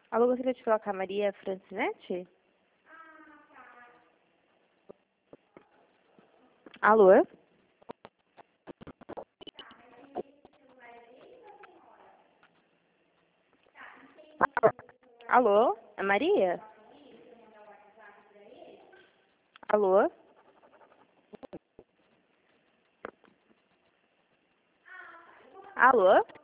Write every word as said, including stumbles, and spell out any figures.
Alô, gostaria de falar com a Maria Francinete? Alô? Alô? É Maria? Alô? Alô?